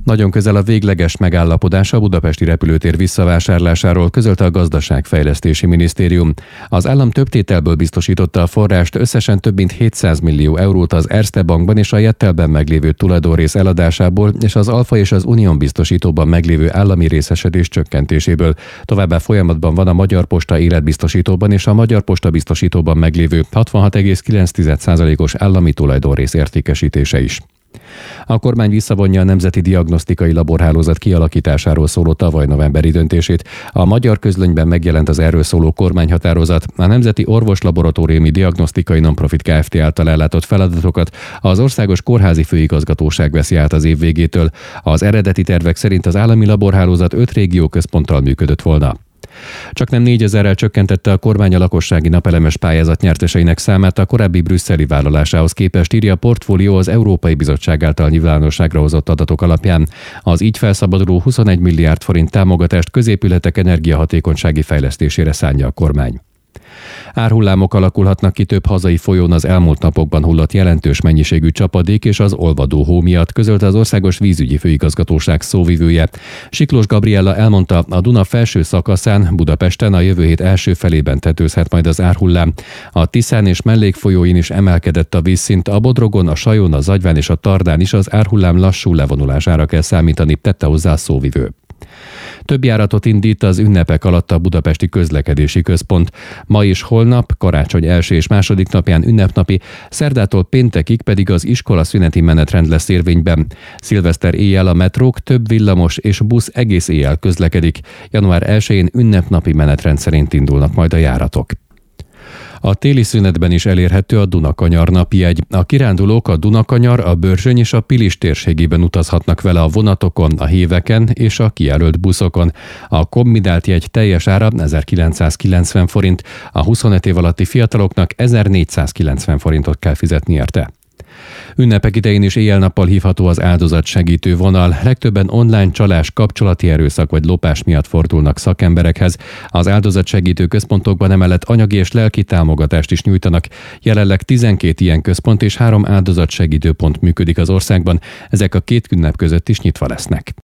Nagyon közel a végleges megállapodás a budapesti repülőtér visszavásárlásáról, közölte a Gazdaságfejlesztési Minisztérium. Az állam több tételből biztosította a forrást, összesen több mint 700 millió eurót az Erste Bankban és a Jettelben meglévő tulajdonrész eladásából és az Alfa és az Unión biztosítóban meglévő állami részesedés csökkentéséből. Továbbá folyamatban van a Magyar Posta életbiztosítóban és a Magyar Posta biztosítóban meglévő 66,9%-os állami tulajdonrész értékesítése is. A kormány visszavonja a Nemzeti Diagnosztikai Laborhálózat kialakításáról szóló tavaly novemberi döntését. A Magyar Közlönyben megjelent az erről szóló kormányhatározat. A Nemzeti Orvoslaboratóriumi Diagnosztikai Nonprofit Kft. Által ellátott feladatokat az Országos Kórházi Főigazgatóság veszi át az év végétől. Az eredeti tervek szerint az állami laborhálózat 5 régióközponttal működött volna. Csaknem 4000-rel csökkentette a kormány a lakossági napelemes pályázat nyerteseinek számát a korábbi brüsszeli vállalásához képest, írja a Portfólió az Európai Bizottság által nyilvánosságra hozott adatok alapján. Az így felszabaduló 21 milliárd forint támogatást középületek energiahatékonysági fejlesztésére szánja a kormány. Árhullámok alakulhatnak ki több hazai folyón az elmúlt napokban hullott jelentős mennyiségű csapadék és az olvadó hó miatt, közölte az Országos Vízügyi Főigazgatóság szóvivője. Siklós Gabriella elmondta, a Duna felső szakaszán Budapesten a jövő hét első felében tetőzhet majd az árhullám. A Tiszán és mellékfolyóin is emelkedett a vízszint, a Bodrogon, a Sajon, a Zagyván és a Tardán is az árhullám lassú levonulására kell számítani, tette hozzá a szóvivő. Több járatot indít az ünnepek alatt a Budapesti Közlekedési Központ. Ma és holnap, karácsony első és második napján ünnepnapi, szerdától péntekig pedig az iskolaszüneti menetrend lesz érvényben. Szilveszter éjjel a metrók, több villamos és busz egész éjjel közlekedik. Január 1-én ünnepnapi menetrend szerint indulnak majd a járatok. A téli szünetben is elérhető a Dunakanyar napjegy. A kirándulók a Dunakanyar, a Börzsöny és a Pilis térségében utazhatnak vele a vonatokon, a héveken és a kijelölt buszokon. A kombinált jegy teljes ára 1990 forint, a 25 év alatti fiataloknak 1490 forintot kell fizetni érte. Ünnepek idején is éjjel-nappal hívható az áldozatsegítő vonal. Legtöbben online csalás, kapcsolati erőszak vagy lopás miatt fordulnak szakemberekhez. Az áldozatsegítő központokban emellett anyagi és lelki támogatást is nyújtanak. Jelenleg 12 ilyen központ és 3 áldozatsegítő pont működik az országban. Ezek a két ünnep között is nyitva lesznek.